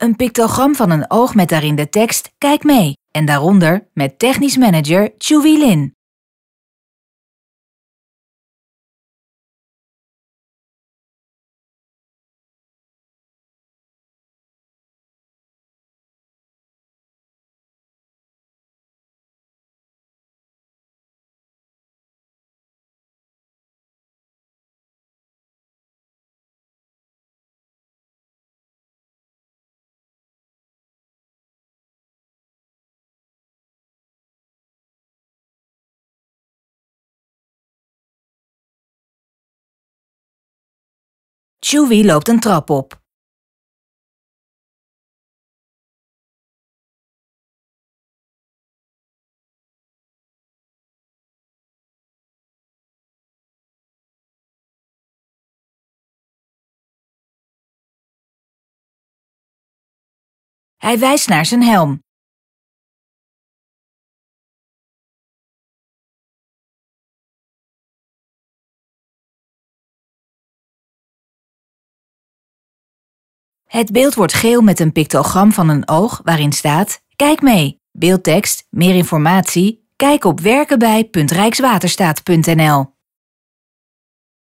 Een pictogram van een oog met daarin de tekst Kijk mee en daaronder met technisch manager Chuy Lin. Chuy loopt een trap op. Hij wijst naar zijn helm. Het beeld wordt geel met een pictogram van een oog waarin staat Kijk mee. Beeldtekst, meer informatie, kijk op werkenbij.rijkswaterstaat.nl.